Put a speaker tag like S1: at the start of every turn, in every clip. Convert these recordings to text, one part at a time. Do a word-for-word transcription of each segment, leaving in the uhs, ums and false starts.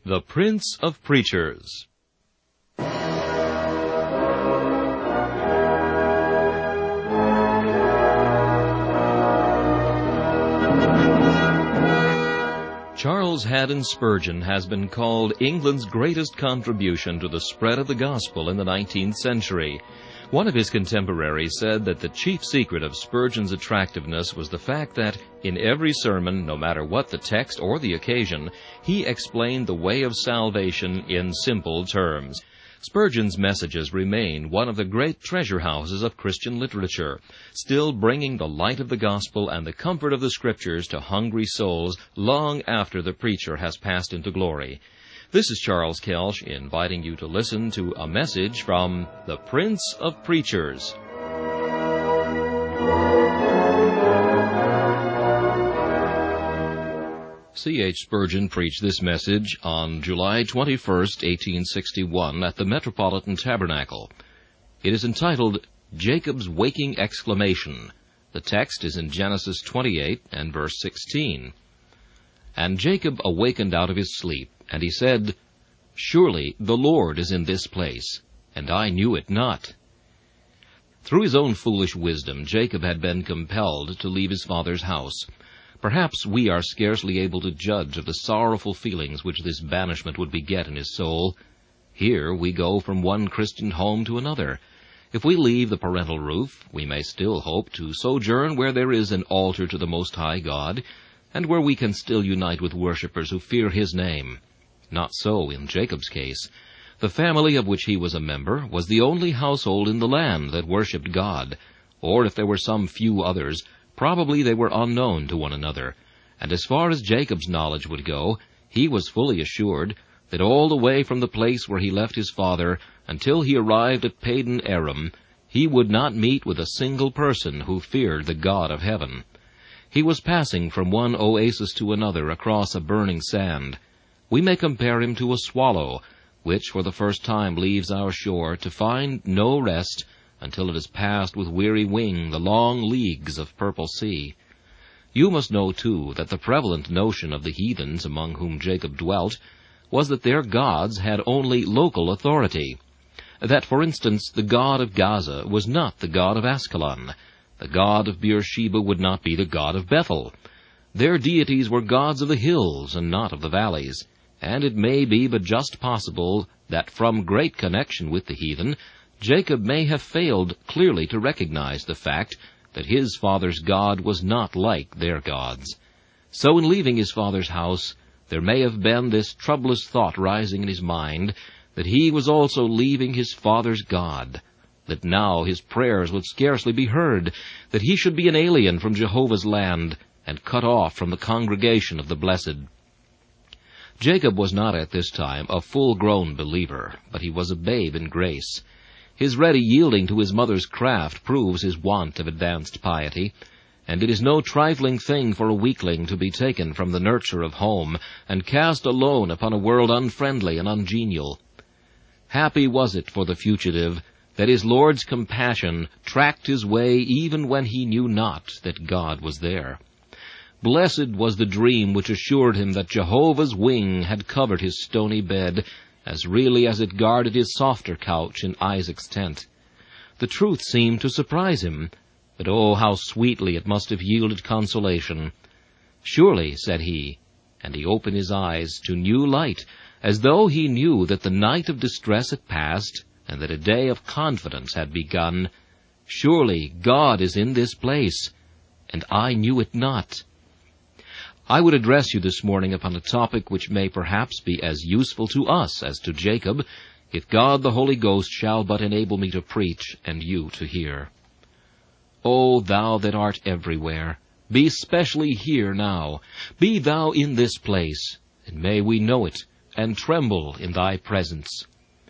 S1: The Prince of Preachers. Charles Haddon Spurgeon has been called England's greatest contribution to the spread of the gospel in the nineteenth century. One of his contemporaries said that the chief secret of Spurgeon's attractiveness was the fact that, in every sermon, no matter what the text or the occasion, he explained the way of salvation in simple terms. Spurgeon's messages remain one of the great treasure houses of Christian literature, still bringing the light of the gospel and the comfort of the Scriptures to hungry souls long after the preacher has passed into glory. This is Charles Kelsch inviting you to listen to a message from the Prince of Preachers. C H Spurgeon preached this message on July twenty-first, eighteen sixty-one, at the Metropolitan Tabernacle. It is entitled, Jacob's Waking Exclamation. The text is in Genesis twenty-eight and verse sixteen. And Jacob awakened out of his sleep, and he said, Surely the Lord is in this place, and I knew it not. Through his own foolish wisdom, Jacob had been compelled to leave his father's house. Perhaps we are scarcely able to judge of the sorrowful feelings which this banishment would beget in his soul. Here we go from one Christian home to another. If we leave the parental roof, we may still hope to sojourn where there is an altar to the Most High God, and where we can still unite with worshippers who fear His name. Not so in Jacob's case. The family of which he was a member was the only household in the land that worshipped God, or if there were some few others, probably they were unknown to one another, and as far as Jacob's knowledge would go, he was fully assured that all the way from the place where he left his father until he arrived at Padan Aram, he would not meet with a single person who feared the God of heaven. He was passing from one oasis to another across a burning sand. We may compare him to a swallow, which for the first time leaves our shore to find no rest until it has passed with weary wing the long leagues of purple sea. You must know, too, that the prevalent notion of the heathens among whom Jacob dwelt was that their gods had only local authority. That, for instance, the god of Gaza was not the god of Ascalon. The god of Beersheba would not be the god of Bethel. Their deities were gods of the hills and not of the valleys, and it may be but just possible that from great connection with the heathen, Jacob may have failed clearly to recognize the fact that his father's God was not like their gods. So in leaving his father's house, there may have been this troublous thought rising in his mind that he was also leaving his father's God, that now his prayers would scarcely be heard, that he should be an alien from Jehovah's land and cut off from the congregation of the blessed. Jacob was not at this time a full-grown believer, but he was a babe in grace. His ready yielding to his mother's craft proves his want of advanced piety, and it is no trifling thing for a weakling to be taken from the nurture of home and cast alone upon a world unfriendly and ungenial. Happy was it for the fugitive that his Lord's compassion tracked his way even when he knew not that God was there. Blessed was the dream which assured him that Jehovah's wing had covered his stony bed, as really as it guarded his softer couch in Isaac's tent. The truth seemed to surprise him, but oh, how sweetly it must have yielded consolation. Surely, said he, and he opened his eyes to new light, as though he knew that the night of distress had passed, and that a day of confidence had begun. Surely God is in this place, and I knew it not. I would address you this morning upon a topic which may perhaps be as useful to us as to Jacob, if God the Holy Ghost shall but enable me to preach and you to hear. O thou that art everywhere, be specially here now. Be thou in this place, and may we know it, and tremble in thy presence.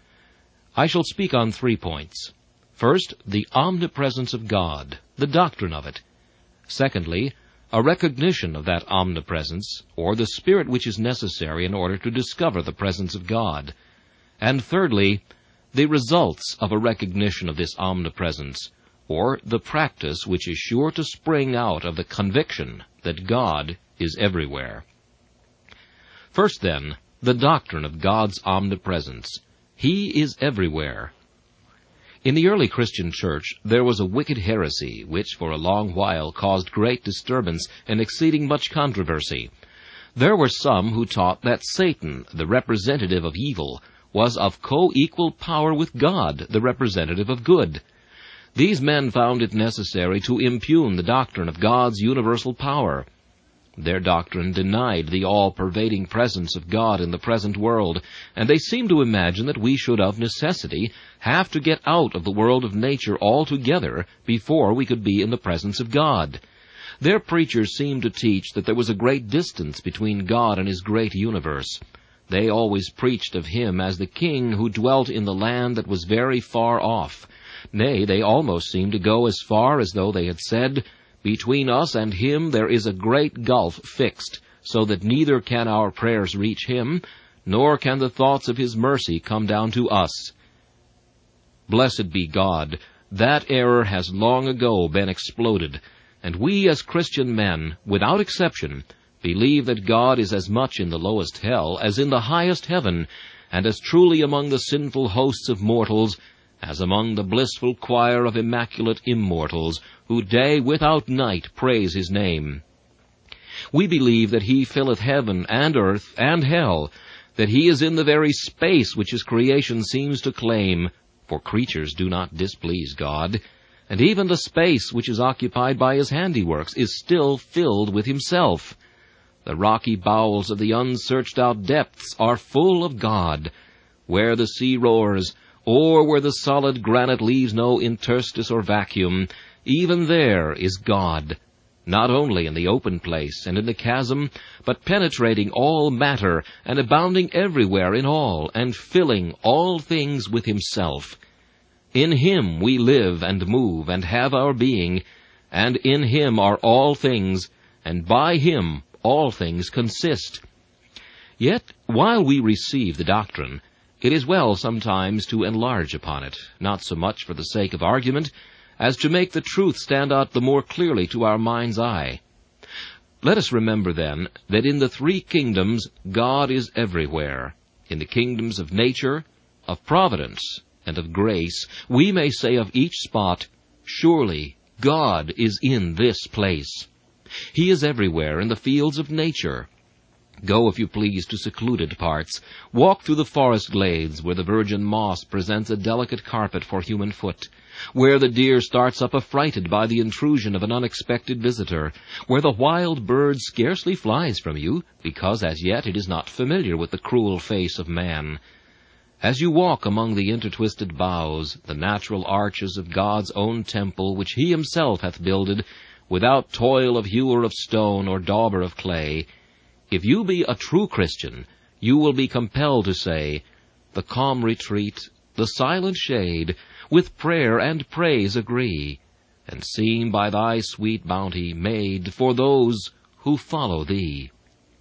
S1: I shall speak on three points. First, the omnipresence of God, the doctrine of it. Secondly, a recognition of that omnipresence, or the spirit which is necessary in order to discover the presence of God. And thirdly, the results of a recognition of this omnipresence, or the practice which is sure to spring out of the conviction that God is everywhere. First, then, the doctrine of God's omnipresence. He is everywhere. In the early Christian church there was a wicked heresy which for a long while caused great disturbance and exceeding much controversy. There were some who taught that Satan, the representative of evil, was of co-equal power with God, the representative of good. These men found it necessary to impugn the doctrine of God's universal power. Their doctrine denied the all-pervading presence of God in the present world, and they seemed to imagine that we should of necessity have to get out of the world of nature altogether before we could be in the presence of God. Their preachers seemed to teach that there was a great distance between God and His great universe. They always preached of Him as the King who dwelt in the land that was very far off. Nay, they almost seemed to go as far as though they had said, "Between us and Him there is a great gulf fixed, so that neither can our prayers reach Him, nor can the thoughts of His mercy come down to us." Blessed be God, that error has long ago been exploded, and we as Christian men, without exception, believe that God is as much in the lowest hell as in the highest heaven, and as truly among the sinful hosts of mortals as among the blissful choir of immaculate immortals, who day without night praise His name. We believe that He filleth heaven and earth and hell, that He is in the very space which His creation seems to claim, for creatures do not displease God, and even the space which is occupied by His handiworks is still filled with Himself. The rocky bowels of the unsearched-out depths are full of God. Where the sea roars, or where the solid granite leaves no interstice or vacuum, even there is God, not only in the open place and in the chasm, but penetrating all matter and abounding everywhere in all, and filling all things with Himself. In Him we live and move and have our being, and in Him are all things, and by Him all things consist. Yet, while we receive the doctrine, it is well sometimes to enlarge upon it, not so much for the sake of argument, as to make the truth stand out the more clearly to our mind's eye. Let us remember, then, that in the three kingdoms God is everywhere. In the kingdoms of nature, of providence, and of grace, we may say of each spot, "Surely God is in this place." He is everywhere in the fields of nature. Go, if you please, to secluded parts. Walk through the forest glades, where the virgin moss presents a delicate carpet for human foot, where the deer starts up affrighted by the intrusion of an unexpected visitor, where the wild bird scarcely flies from you, because as yet it is not familiar with the cruel face of man. As you walk among the intertwisted boughs, the natural arches of God's own temple, which He Himself hath builded, without toil of hewer of stone or dauber of clay, if you be a true Christian, you will be compelled to say, "The calm retreat, the silent shade, with prayer and praise agree, and seem by Thy sweet bounty made for those who follow Thee."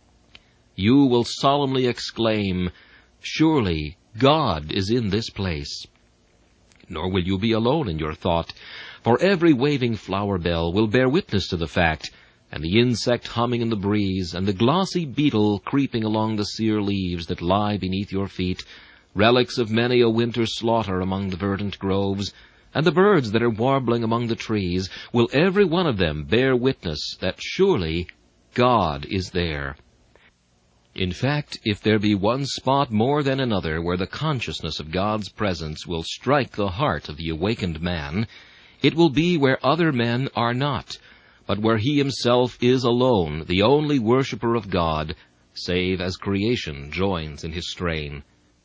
S1: You will solemnly exclaim, "Surely God is in this place." Nor will you be alone in your thought, for every waving flower bell will bear witness to the fact, and the insect humming in the breeze, and the glossy beetle creeping along the sere leaves that lie beneath your feet, relics of many a winter's slaughter among the verdant groves, and the birds that are warbling among the trees, will every one of them bear witness that surely God is there. In fact, if there be one spot more than another where the consciousness of God's presence will strike the heart of the awakened man, it will be where other men are not, but where He Himself is alone, the only worshipper of God, save as creation joins in His strain.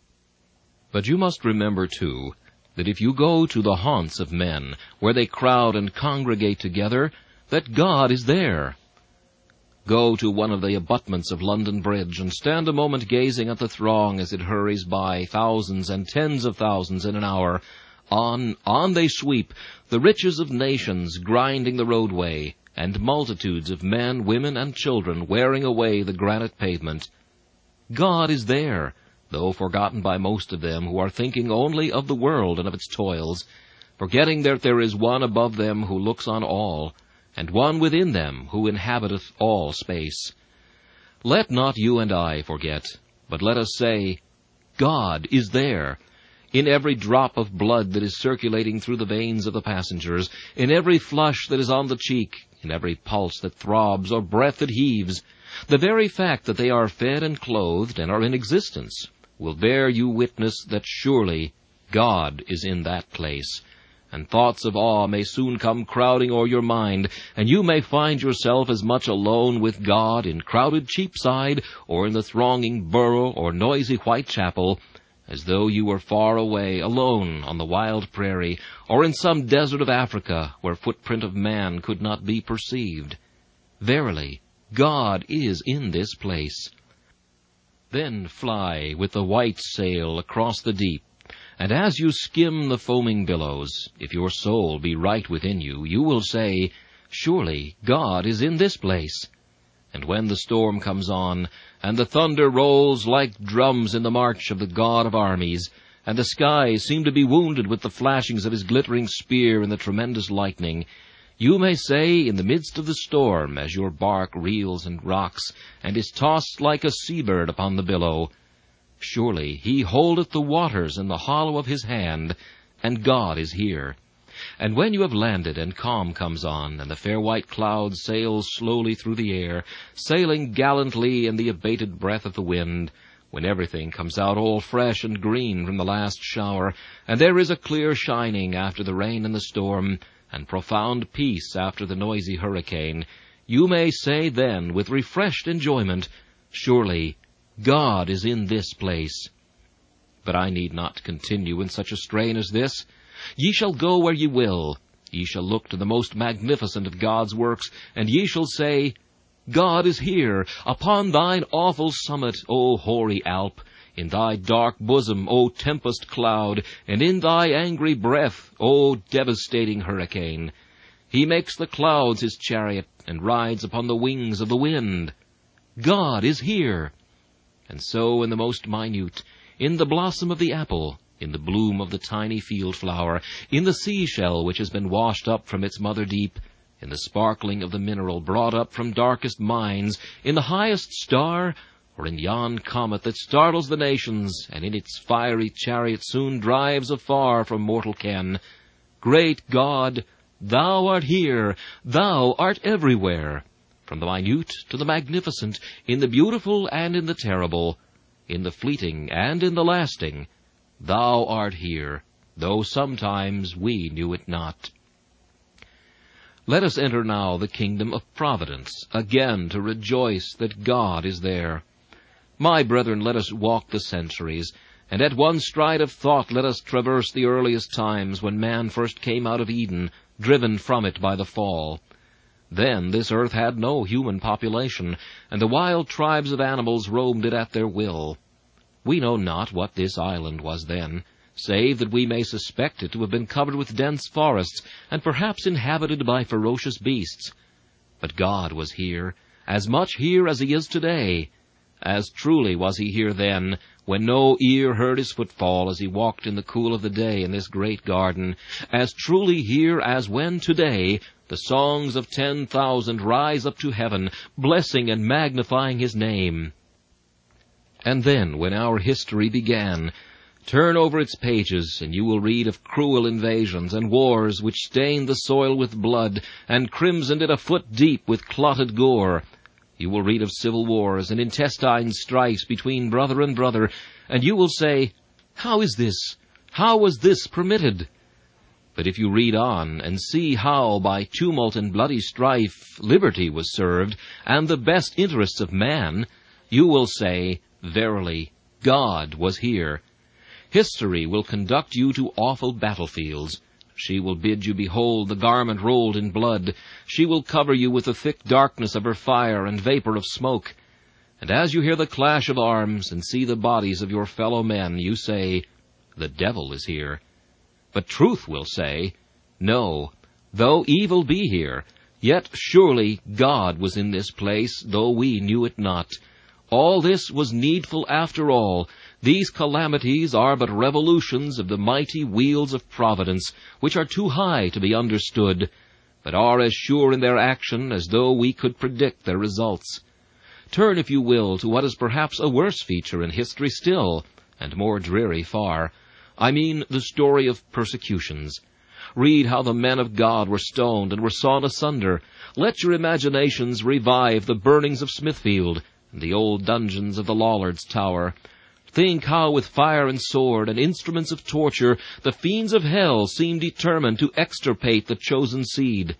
S1: But you must remember, too, that if you go to the haunts of men, where they crowd and congregate together, that God is there. Go to one of the abutments of London Bridge, and stand a moment gazing at the throng as it hurries by, thousands and tens of thousands in an hour. On, on they sweep, the riches of nations grinding the roadway, and multitudes of men, women, and children wearing away the granite pavement. God is there, though forgotten by most of them, who are thinking only of the world and of its toils, forgetting that there is one above them who looks on all, and one within them who inhabiteth all space. Let not you and I forget, But let us say, God is there. In every drop of blood that is circulating through the veins of the passengers, in every flush that is on the cheek, in every pulse that throbs or breath that heaves, the very fact that they are fed and clothed and are in existence will bear you witness that surely God is in that place. And thoughts of awe may soon come crowding o'er your mind, and you may find yourself as much alone with God in crowded Cheapside, or in the thronging Borough or noisy Whitechapel, as though you were far away, alone on the wild prairie, or in some desert of Africa where footprint of man could not be perceived. Verily, God is in this place. Then fly with the white sail across the deep, and as you skim the foaming billows, if your soul be right within you, you will say, surely God is in this place. And when the storm comes on, and the thunder rolls like drums in the march of the God of armies, and the skies seem to be wounded with the flashings of his glittering spear and the tremendous lightning, you may say in the midst of the storm, as your bark reels and rocks, and is tossed like a sea-bird upon the billow, surely he holdeth the waters in the hollow of his hand, and God is here. And when you have landed, and calm comes on, and the fair white cloud sails slowly through the air, sailing gallantly in the abated breath of the wind, when everything comes out all fresh and green from the last shower, and there is a clear shining after the rain and the storm, and profound peace after the noisy hurricane, you may say then, with refreshed enjoyment, surely God is in this place. But I need not continue in such a strain as this. Ye shall go where ye will. Ye shall look to the most magnificent of God's works, and ye shall say, God is here, upon thine awful summit, O hoary Alp, in thy dark bosom, O tempest cloud, and in thy angry breath, O devastating hurricane. He makes the clouds his chariot, and rides upon the wings of the wind. God is here. And so in the most minute, in the blossom of the apple, in the bloom of the tiny field flower, in the seashell which has been washed up from its mother deep, in the sparkling of the mineral brought up from darkest mines, in the highest star, or in yon comet that startles the nations, and in its fiery chariot soon drives afar from mortal ken, great God, thou art here, thou art everywhere, from the minute to the magnificent, in the beautiful and in the terrible, in the fleeting and in the lasting, thou art here, though sometimes we knew it not. Let us enter now the kingdom of providence, again to rejoice that God is there. My brethren, let us walk the centuries, and at one stride of thought let us traverse the earliest times when man first came out of Eden, driven from it by the fall. Then this earth had no human population, and the wild tribes of animals roamed it at their will. We know not what this island was then, save that we may suspect it to have been covered with dense forests, and perhaps inhabited by ferocious beasts. But God was here, as much here as he is today. As truly was he here then, when no ear heard his footfall as he walked in the cool of the day in this great garden, as truly here as when today the songs of ten thousand rise up to heaven, blessing and magnifying his name. And then, when our history began, turn over its pages, and you will read of cruel invasions and wars which stained the soil with blood, and crimsoned it a foot deep with clotted gore. You will read of civil wars and intestine strifes between brother and brother, and you will say, how is this? How was this permitted? But if you read on, and see how by tumult and bloody strife liberty was served, and the best interests of man, you will say, verily, God was here. History will conduct you to awful battlefields. She will bid you behold the garment rolled in blood. She will cover you with the thick darkness of her fire and vapor of smoke. And as you hear the clash of arms and see the bodies of your fellow men, you say, the devil is here. But truth will say, no, though evil be here, yet surely God was in this place, though we knew it not. All this was needful after all. These calamities are but revolutions of the mighty wheels of providence, which are too high to be understood, but are as sure in their action as though we could predict their results. Turn, if you will, to what is perhaps a worse feature in history still, and more dreary far. I mean the story of persecutions. Read how the men of God were stoned and were sawn asunder. Let your imaginations revive the burnings of Smithfield and the old dungeons of the Lollards' Tower. Think how with fire and sword and instruments of torture the fiends of hell seem determined to extirpate the chosen seed.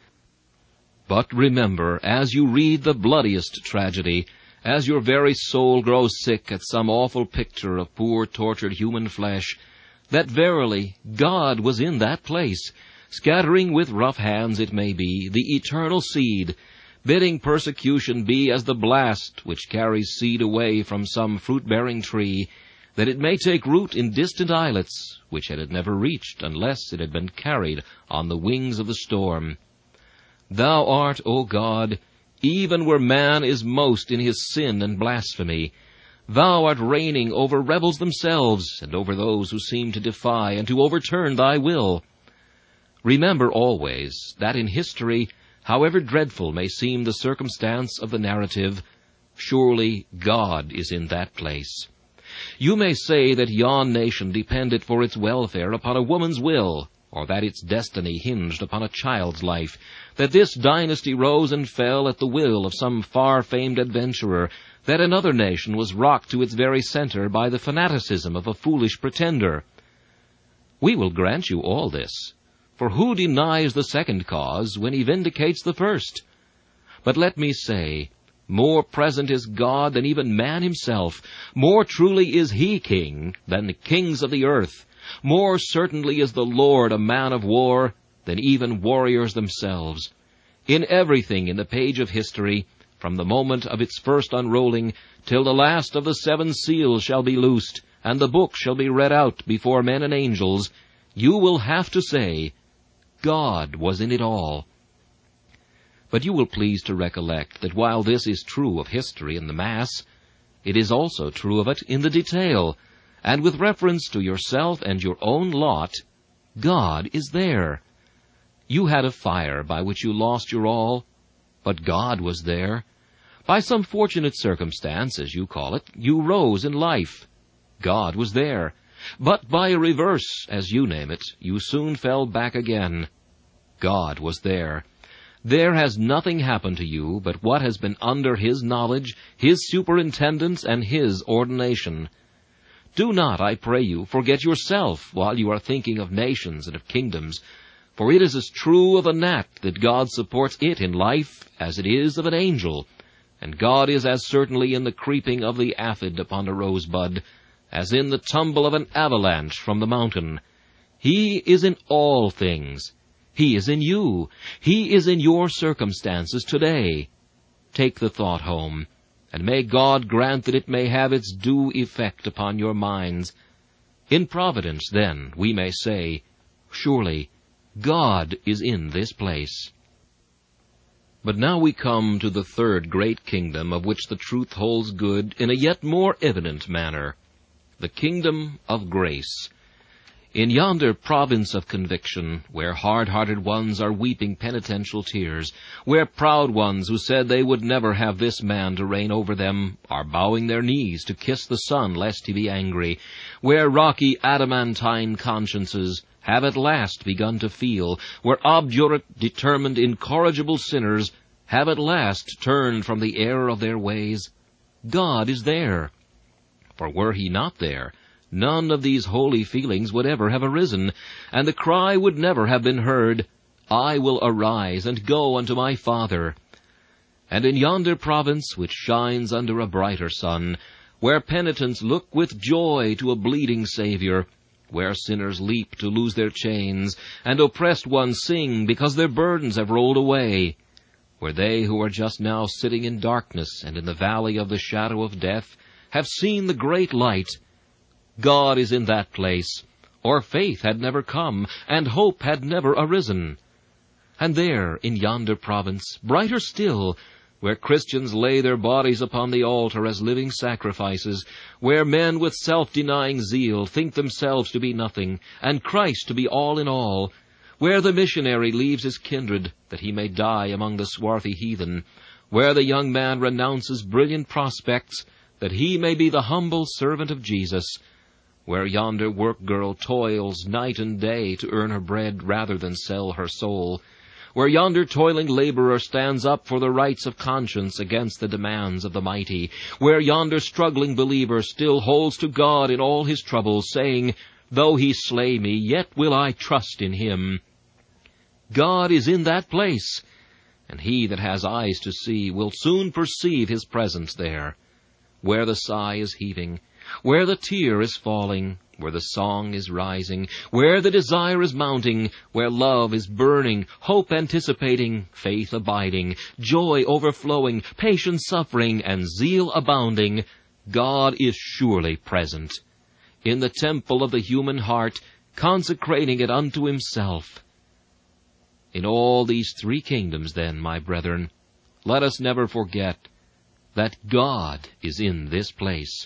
S1: But remember, as you read the bloodiest tragedy, as your very soul grows sick at some awful picture of poor tortured human flesh, that verily God was in that place, scattering with rough hands, it may be, the eternal seed, bidding persecution be as the blast which carries seed away from some fruit-bearing tree, that it may take root in distant islets, which it had never reached unless it had been carried on the wings of the storm. Thou art, O God, even where man is most in his sin and blasphemy. Thou art reigning over rebels themselves, and over those who seem to defy and to overturn thy will. Remember always that in history, however dreadful may seem the circumstance of the narrative, surely God is in that place. You may say that yon nation depended for its welfare upon a woman's will, or that its destiny hinged upon a child's life, that this dynasty rose and fell at the will of some far-famed adventurer, that another nation was rocked to its very center by the fanaticism of a foolish pretender. We will grant you all this, for who denies the second cause when he vindicates the first? But let me say, more present is God than even man himself. More truly is he king than the kings of the earth. More certainly is the Lord a man of war than even warriors themselves. In everything in the page of history, from the moment of its first unrolling till the last of the seven seals shall be loosed, and the book shall be read out before men and angels, you will have to say, God was in it all. But you will please to recollect that while this is true of history in the mass, it is also true of it in the detail, and with reference to yourself and your own lot, God is there. You had a fire by which you lost your all, but God was there. By some fortunate circumstance, as you call it, you rose in life. God was there. But by a reverse, as you name it, you soon fell back again. God was there. There has nothing happened to you but what has been under His knowledge, His superintendence, and His ordination. Do not, I pray you, forget yourself while you are thinking of nations and of kingdoms, for it is as true of a gnat that God supports it in life as it is of an angel, and God is as certainly in the creeping of the aphid upon a rosebud as in the tumble of an avalanche from the mountain. He is in all things. He is in you. He is in your circumstances today. Take the thought home, and may God grant that it may have its due effect upon your minds. In providence, then, we may say, surely, God is in this place. But now we come to the third great kingdom of which the truth holds good in a yet more evident manner, the kingdom of grace. In yonder province of conviction, where hard-hearted ones are weeping penitential tears, where proud ones who said they would never have this man to reign over them are bowing their knees to kiss the Son lest he be angry, where rocky adamantine consciences have at last begun to feel, where obdurate, determined, incorrigible sinners have at last turned from the error of their ways, God is there. For were He not there, none of these holy feelings would ever have arisen, and the cry would never have been heard, I will arise and go unto my Father. And in yonder province which shines under a brighter sun, where penitents look with joy to a bleeding Savior, where sinners leap to lose their chains, and oppressed ones sing because their burdens have rolled away, where they who are just now sitting in darkness and in the valley of the shadow of death have seen the great light, God is in that place, or faith had never come, and hope had never arisen. And there, in yonder province, brighter still, where Christians lay their bodies upon the altar as living sacrifices, where men with self-denying zeal think themselves to be nothing, and Christ to be all in all, where the missionary leaves his kindred that he may die among the swarthy heathen, where the young man renounces brilliant prospects that he may be the humble servant of Jesus, where yonder work-girl toils night and day to earn her bread rather than sell her soul, where yonder toiling laborer stands up for the rights of conscience against the demands of the mighty, where yonder struggling believer still holds to God in all his troubles, saying, "Though he slay me, yet will I trust in him." God is in that place, and he that has eyes to see will soon perceive his presence there, where the sigh is heaving, where the tear is falling, where the song is rising, where the desire is mounting, where love is burning, hope anticipating, faith abiding, joy overflowing, patience suffering, and zeal abounding. God is surely present in the temple of the human heart, consecrating it unto himself. In all these three kingdoms, then, my brethren, let us never forget that God is in this place.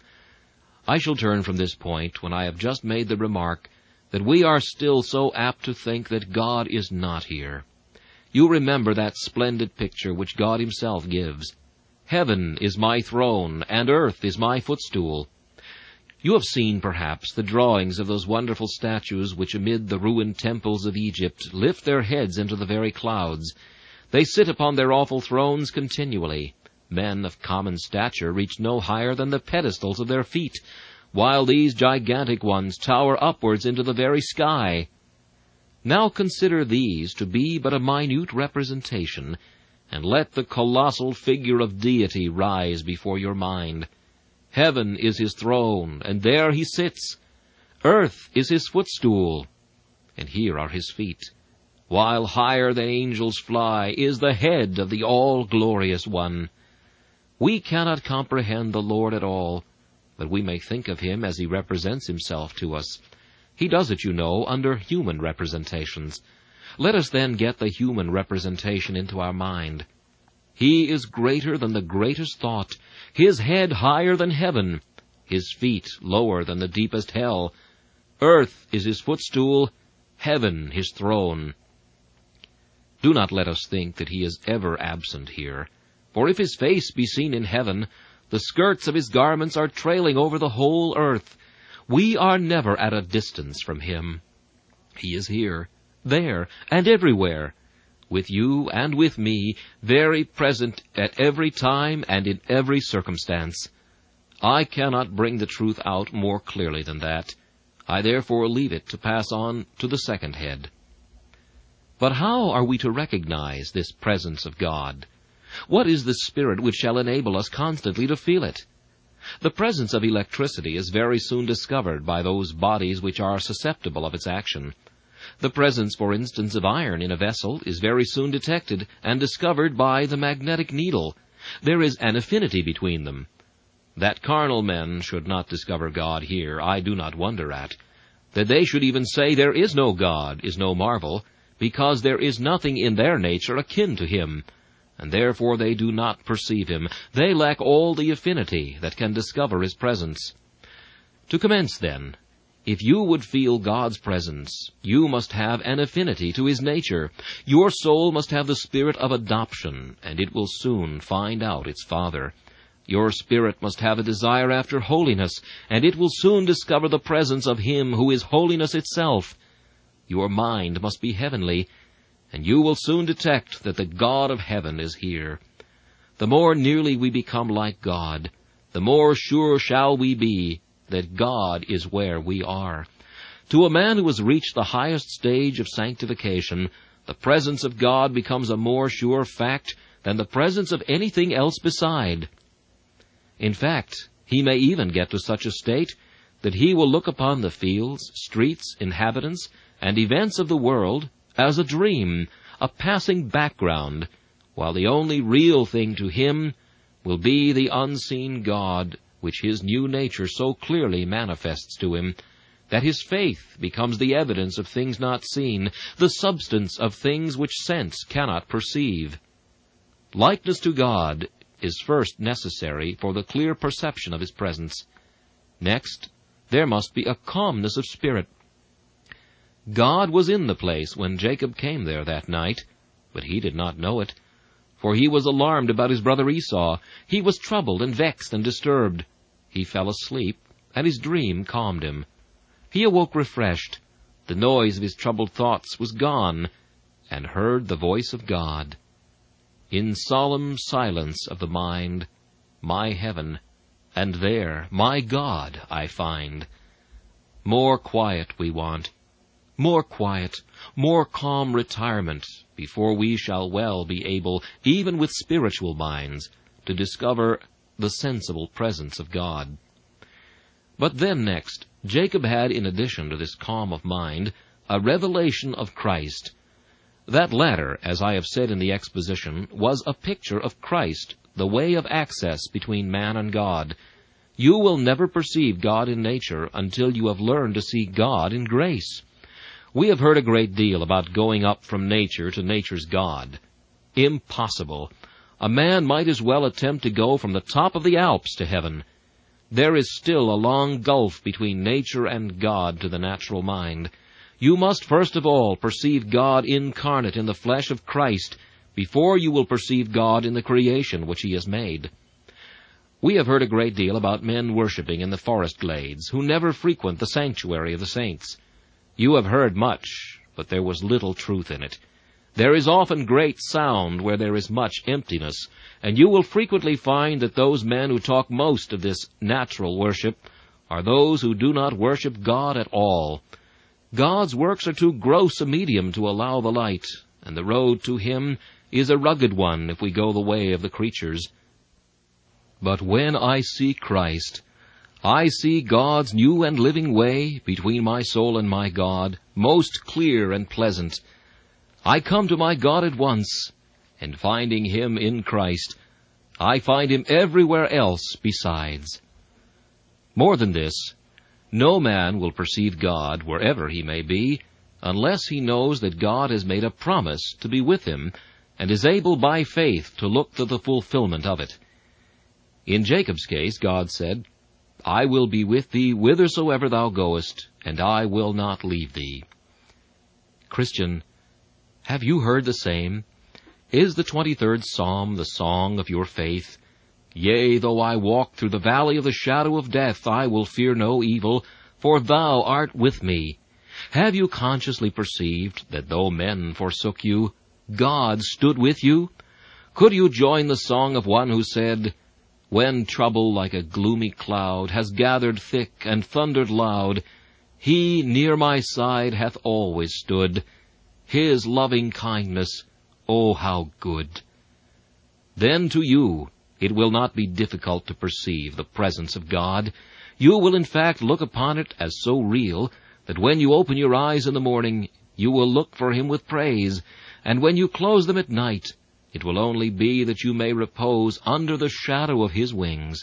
S1: I shall turn from this point when I have just made the remark that we are still so apt to think that God is not here. You remember that splendid picture which God himself gives. Heaven is my throne, and earth is my footstool. You have seen, perhaps, the drawings of those wonderful statues which amid the ruined temples of Egypt lift their heads into the very clouds. They sit upon their awful thrones continually. Men of common stature reach no higher than the pedestals of their feet, while these gigantic ones tower upwards into the very sky. Now consider these to be but a minute representation, and let the colossal figure of deity rise before your mind. Heaven is his throne, and there he sits. Earth is his footstool, and here are his feet. While higher than angels fly is the head of the all-glorious one. We cannot comprehend the Lord at all, but we may think of him as he represents himself to us. He does it, you know, under human representations. Let us then get the human representation into our mind. He is greater than the greatest thought, his head higher than heaven, his feet lower than the deepest hell. Earth is his footstool, heaven his throne. Do not let us think that he is ever absent here. For if his face be seen in heaven, the skirts of his garments are trailing over the whole earth. We are never at a distance from him. He is here, there, and everywhere, with you and with me, very present at every time and in every circumstance. I cannot bring the truth out more clearly than that. I therefore leave it to pass on to the second head. But how are we to recognize this presence of God? What is the spirit which shall enable us constantly to feel it? The presence of electricity is very soon discovered by those bodies which are susceptible of its action. The presence, for instance, of iron in a vessel is very soon detected and discovered by the magnetic needle. There is an affinity between them. That carnal men should not discover God here, I do not wonder at. That they should even say there is no God is no marvel, because there is nothing in their nature akin to him, and therefore they do not perceive him. They lack all the affinity that can discover his presence. To commence, then, if you would feel God's presence, you must have an affinity to his nature. Your soul must have the spirit of adoption, and it will soon find out its Father. Your spirit must have a desire after holiness, and it will soon discover the presence of him who is holiness itself. Your mind must be heavenly, and you will soon detect that the God of heaven is here. The more nearly we become like God, the more sure shall we be that God is where we are. To a man who has reached the highest stage of sanctification, the presence of God becomes a more sure fact than the presence of anything else beside. In fact, he may even get to such a state that he will look upon the fields, streets, inhabitants, and events of the world as a dream, a passing background, while the only real thing to him will be the unseen God which his new nature so clearly manifests to him, that his faith becomes the evidence of things not seen, the substance of things which sense cannot perceive. Likeness to God is first necessary for the clear perception of his presence. Next, there must be a calmness of spirit. God was in the place when Jacob came there that night, but he did not know it, For he was alarmed about his brother Esau. He was troubled and vexed and disturbed. He fell asleep, and his dream calmed him. He awoke refreshed. The noise of his troubled thoughts was gone, and heard the voice of God. In solemn silence of the mind, my heaven, and there my God I find. More quiet we want, more quiet, more calm retirement, before we shall well be able, even with spiritual minds, to discover the sensible presence of God. But then next, Jacob had, in addition to this calm of mind, a revelation of Christ. That latter, as I have said in the exposition, was a picture of Christ, the way of access between man and God. You will never perceive God in nature until you have learned to see God in grace. We have heard a great deal about going up from nature to nature's God. Impossible. A man might as well attempt to go from the top of the Alps to heaven. There is still a long gulf between nature and God to the natural mind. You must first of all perceive God incarnate in the flesh of Christ before you will perceive God in the creation which He has made. We have heard a great deal about men worshipping in the forest glades, who never frequent the sanctuary of the saints. You have heard much, but there was little truth in it. There is often great sound where there is much emptiness, and you will frequently find that those men who talk most of this natural worship are those who do not worship God at all. God's works are too gross a medium to allow the light, and the road to Him is a rugged one if we go the way of the creatures. But when I see Christ, I see God's new and living way between my soul and my God, most clear and pleasant. I come to my God at once, and finding Him in Christ, I find Him everywhere else besides. More than this, no man will perceive God, wherever he may be, unless he knows that God has made a promise to be with him, and is able by faith to look to the fulfillment of it. In Jacob's case, God said, I will be with thee whithersoever thou goest, and I will not leave thee. Christian, have you heard the same? Is the twenty-third Psalm the song of your faith? Yea, though I walk through the valley of the shadow of death, I will fear no evil, for thou art with me. Have you consciously perceived that though men forsook you, God stood with you? Could you join the song of one who said, When trouble like a gloomy cloud has gathered thick and thundered loud, He near my side hath always stood, His loving kindness, oh how good. Then to you it will not be difficult to perceive the presence of God. You will in fact look upon it as so real that when you open your eyes in the morning, you will look for Him with praise, and when you close them at night, it will only be that you may repose under the shadow of His wings.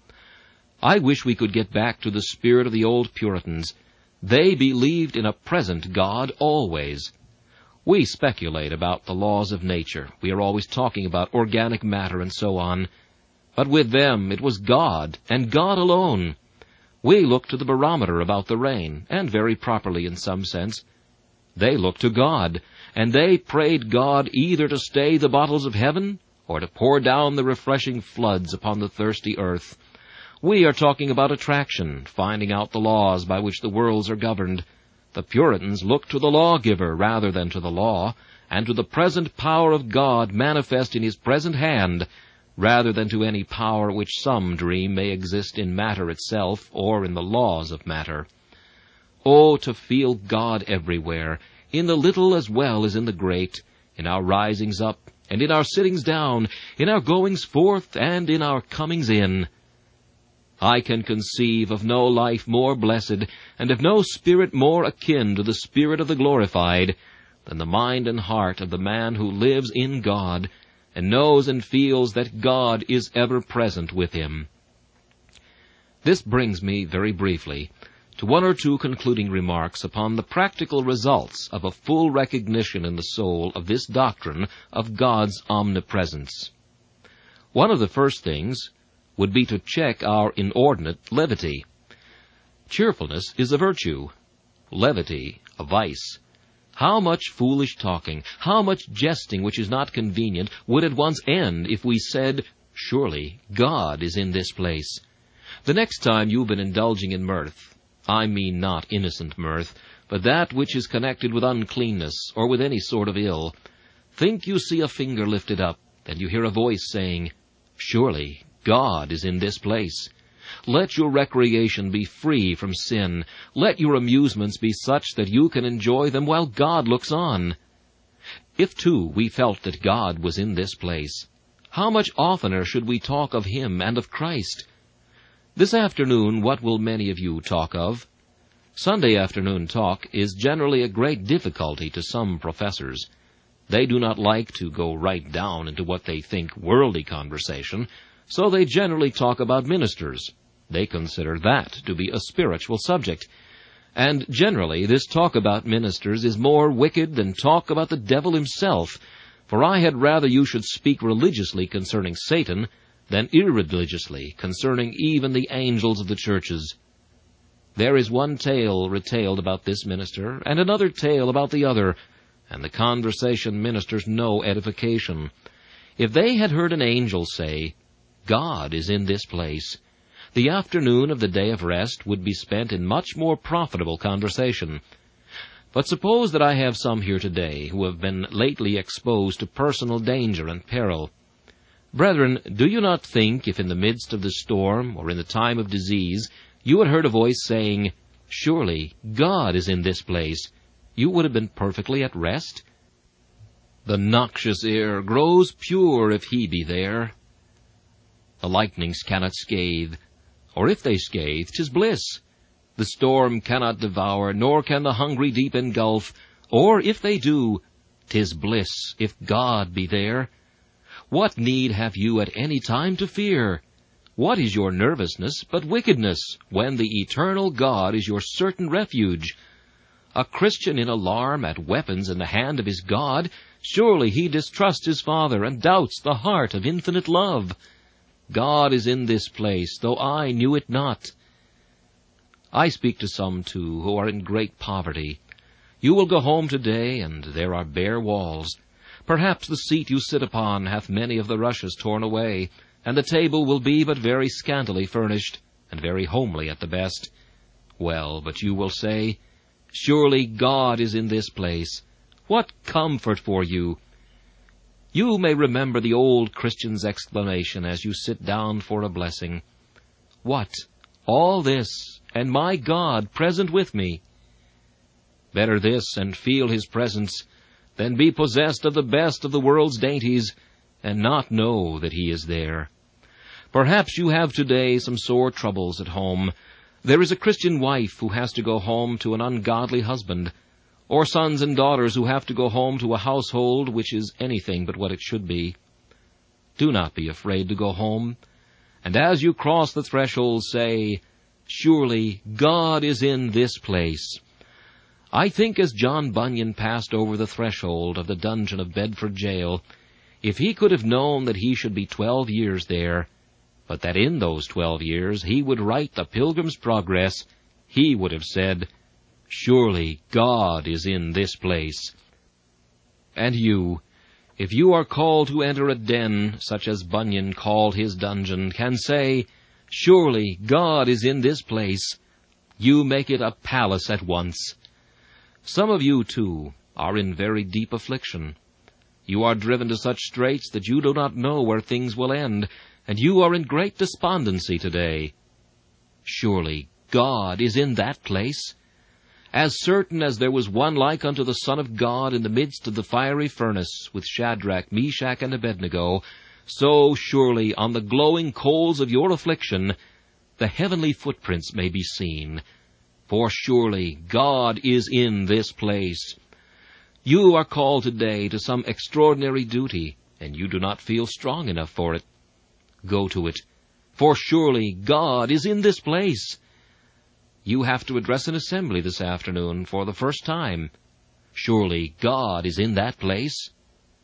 S1: I wish we could get back to the spirit of the old Puritans. They believed in a present God always. We speculate about the laws of nature. We are always talking about organic matter and so on. But with them it was God, and God alone. We look to the barometer about the rain, and very properly in some sense. They looked to God, and they prayed God either to stay the bottles of heaven, or to pour down the refreshing floods upon the thirsty earth. We are talking about attraction, finding out the laws by which the worlds are governed. The Puritans looked to the lawgiver rather than to the law, and to the present power of God manifest in His present hand, rather than to any power which some dream may exist in matter itself or in the laws of matter. Oh, to feel God everywhere, in the little as well as in the great, in our risings up and in our sittings down, in our goings forth and in our comings in. I can conceive of no life more blessed, and of no spirit more akin to the Spirit of the glorified, than the mind and heart of the man who lives in God, and knows and feels that God is ever present with him. This brings me, very briefly, to one or two concluding remarks upon the practical results of a full recognition in the soul of this doctrine of God's omnipresence. One of the first things would be to check our inordinate levity. Cheerfulness is a virtue, levity a vice. How much foolish talking, how much jesting which is not convenient would at once end if we said, "Surely God is in this place." The next time you've been indulging in mirth, I mean not innocent mirth, but that which is connected with uncleanness or with any sort of ill, think you see a finger lifted up, and you hear a voice saying, "Surely God is in this place." Let your recreation be free from sin. Let your amusements be such that you can enjoy them while God looks on. If, too, we felt that God was in this place, how much oftener should we talk of Him and of Christ? This afternoon, what will many of you talk of? Sunday afternoon talk is generally a great difficulty to some professors. They do not like to go right down into what they think worldly conversation, so they generally talk about ministers. They consider that to be a spiritual subject. And generally this talk about ministers is more wicked than talk about the devil himself, for I had rather you should speak religiously concerning Satan than irreligiously concerning even the angels of the churches. There is one tale retailed about this minister, and another tale about the other, and the conversation ministers no edification. If they had heard an angel say, "God is in this place," the afternoon of the day of rest would be spent in much more profitable conversation. But suppose that I have some here today who have been lately exposed to personal danger and peril. Brethren, do you not think if in the midst of the storm or in the time of disease you had heard a voice saying, "Surely God is in this place," you would have been perfectly at rest? The noxious air grows pure if He be there. The lightnings cannot scathe, or if they scathe, 'tis bliss. The storm cannot devour, nor can the hungry deep engulf, or if they do, 'tis bliss if God be there. What need have you at any time to fear? What is your nervousness but wickedness, when the eternal God is your certain refuge? A Christian in alarm at weapons in the hand of his God, surely he distrusts his Father and doubts the heart of infinite love. God is in this place, though I knew it not. I speak to some, too, who are in great poverty. You will go home today, and there are bare walls. Perhaps the seat you sit upon hath many of the rushes torn away, and the table will be but very scantily furnished, and very homely at the best. Well, but you will say, "Surely God is in this place." What comfort for you! You may remember the old Christian's exclamation as you sit down for a blessing, "What, all this, and my God present with me?" Better this, and feel His presence, than be possessed of the best of the world's dainties, and not know that He is there. Perhaps you have today some sore troubles at home. There is a Christian wife who has to go home to an ungodly husband, or sons and daughters who have to go home to a household which is anything but what it should be. Do not be afraid to go home, and as you cross the threshold say, "Surely God is in this place." I think as John Bunyan passed over the threshold of the dungeon of Bedford jail, if he could have known that he should be twelve years there, but that in those twelve years he would write the Pilgrim's Progress, he would have said, "Surely God is in this place." And you, if you are called to enter a den such as Bunyan called his dungeon, can say, "Surely God is in this place," you make it a palace at once. Some of you, too, are in very deep affliction. You are driven to such straits that you do not know where things will end, and you are in great despondency today. Surely God is in that place. As certain as there was one like unto the Son of God in the midst of the fiery furnace with Shadrach, Meshach, and Abednego, so surely on the glowing coals of your affliction the heavenly footprints may be seen. For surely God is in this place. You are called today to some extraordinary duty, and you do not feel strong enough for it. Go to it, for surely God is in this place. You have to address an assembly this afternoon for the first time. Surely God is in that place.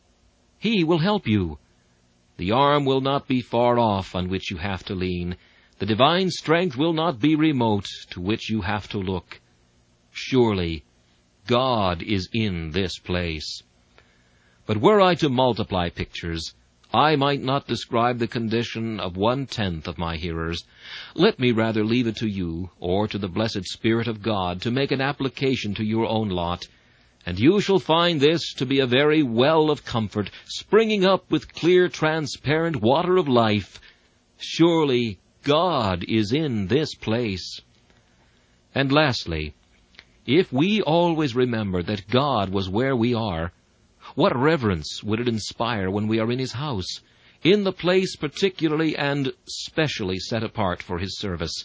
S1: He will help you. The arm will not be far off on which you have to lean. The divine strength will not be remote to which you have to look. Surely God is in this place. But were I to multiply pictures, I might not describe the condition of one-tenth of my hearers. Let me rather leave it to you, or to the blessed Spirit of God, to make an application to your own lot, and you shall find this to be a very well of comfort, springing up with clear, transparent water of life. Surely God is in this place. And lastly, if we always remember that God was where we are, what reverence would it inspire when we are in His house, in the place particularly and specially set apart for His service?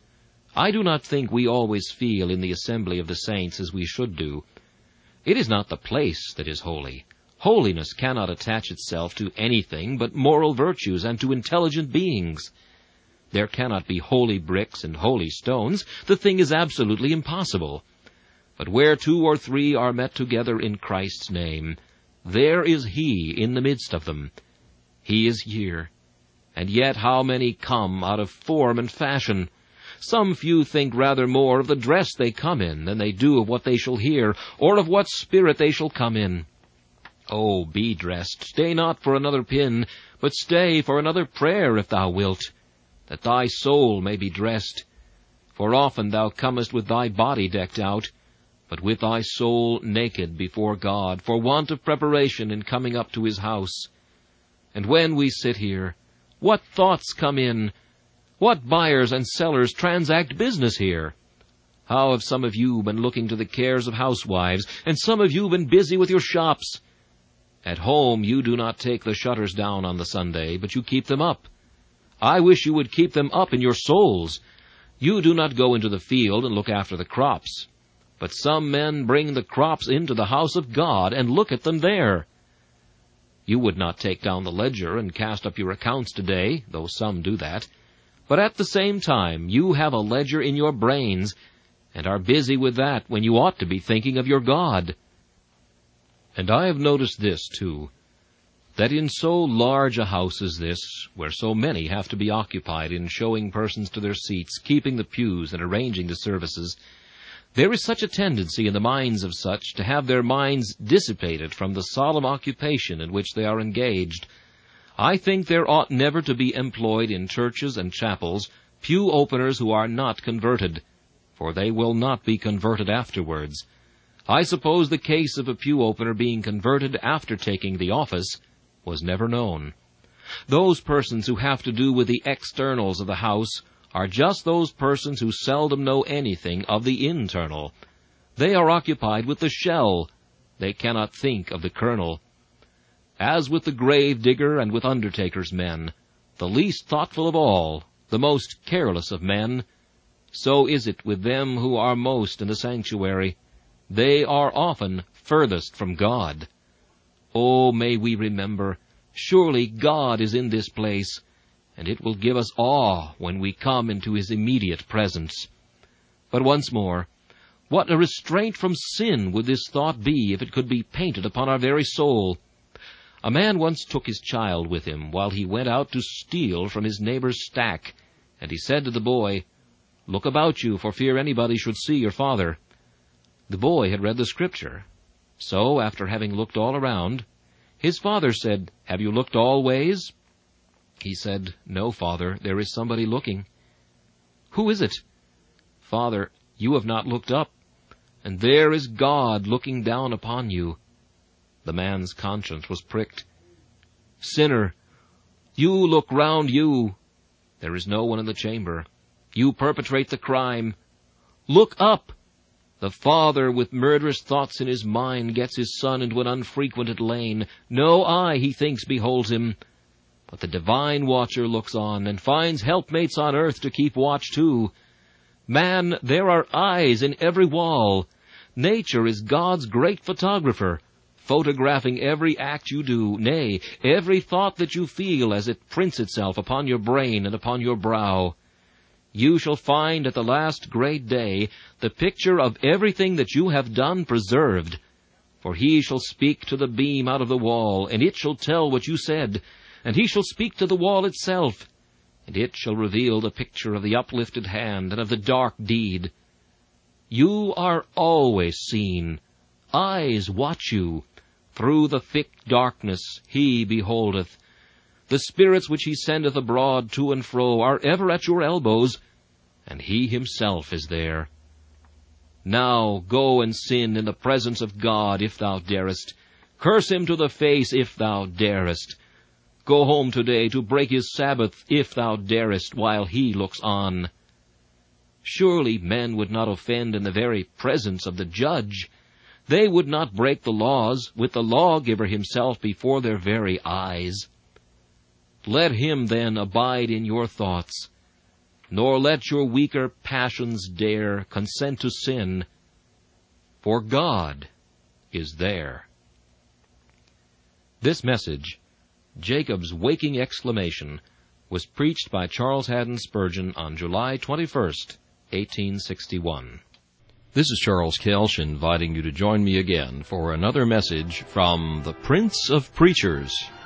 S1: I do not think we always feel in the assembly of the saints as we should do. It is not the place that is holy. Holiness cannot attach itself to anything but moral virtues and to intelligent beings. There cannot be holy bricks and holy stones. The thing is absolutely impossible. But where two or three are met together in Christ's name, there is He in the midst of them. He is here. And yet how many come out of form and fashion? Some few think rather more of the dress they come in than they do of what they shall hear, or of what spirit they shall come in. Oh, be dressed, stay not for another pin, but stay for another prayer if thou wilt, that thy soul may be dressed. For often thou comest with thy body decked out, but with thy soul naked before God, for want of preparation in coming up to His house. And when we sit here, what thoughts come in? What buyers and sellers transact business here? How have some of you been looking to the cares of housewives, and some of you been busy with your shops? At home you do not take the shutters down on the Sunday, but you keep them up. I wish you would keep them up in your souls. You do not go into the field and look after the crops. But some men bring the crops into the house of God and look at them there. You would not take down the ledger and cast up your accounts today, though some do that. But at the same time you have a ledger in your brains, and are busy with that when you ought to be thinking of your God. And I have noticed this, too, that in so large a house as this, where so many have to be occupied in showing persons to their seats, keeping the pews, and arranging the services, there is such a tendency in the minds of such to have their minds dissipated from the solemn occupation in which they are engaged. I think there ought never to be employed in churches and chapels pew openers who are not converted, for they will not be converted afterwards. I suppose the case of a pew opener being converted after taking the office was never known. Those persons who have to do with the externals of the house are just those persons who seldom know anything of the internal. They are occupied with the shell. They cannot think of the kernel. As with the grave digger and with undertaker's men, the least thoughtful of all, the most careless of men, so is it with them who are most in the sanctuary. They are often furthest from God. Oh, may we remember, surely God is in this place, and it will give us awe when we come into His immediate presence. But once more, what a restraint from sin would this thought be if it could be painted upon our very soul. A man once took his child with him while he went out to steal from his neighbor's stack, and he said to the boy, "Look about you, for fear anybody should see your father." The boy had read the Scripture. So, after having looked all around, his father said, "Have you looked all ways?" He said, "No, father, there is somebody looking." "Who is it?" "Father, you have not looked up, and there is God looking down upon you." The man's conscience was pricked. "Sinner, you look round you. There is no one in the chamber. You perpetrate the crime. Look up. The father with murderous thoughts in his mind gets his son into an unfrequented lane. No eye, he thinks, beholds him. But the divine watcher looks on, and finds helpmates on earth to keep watch too. Man, there are eyes in every wall. Nature is God's great photographer, photographing every act you do, nay, every thought that you feel as it prints itself upon your brain and upon your brow. You shall find at the last great day the picture of everything that you have done preserved. For He shall speak to the beam out of the wall, and it shall tell what you said, and He shall speak to the wall itself, and it shall reveal the picture of the uplifted hand and of the dark deed. You are always seen, eyes watch you. Through the thick darkness he beholdeth. The spirits which he sendeth abroad to and fro are ever at your elbows, and he himself is there. Now go and sin in the presence of God, if thou darest. Curse him to the face, if thou darest. Go home today to break his Sabbath, if thou darest, while he looks on. Surely men would not offend in the very presence of the judge. They would not break the laws with the lawgiver himself before their very eyes. Let him then abide in your thoughts, nor let your weaker passions dare consent to sin, for God is there. This message, Jacob's waking exclamation, was preached by Charles Haddon Spurgeon on July twenty-first, eighteen sixty-one. This is Charles Kelsch inviting you to join me again for another message from the Prince of Preachers.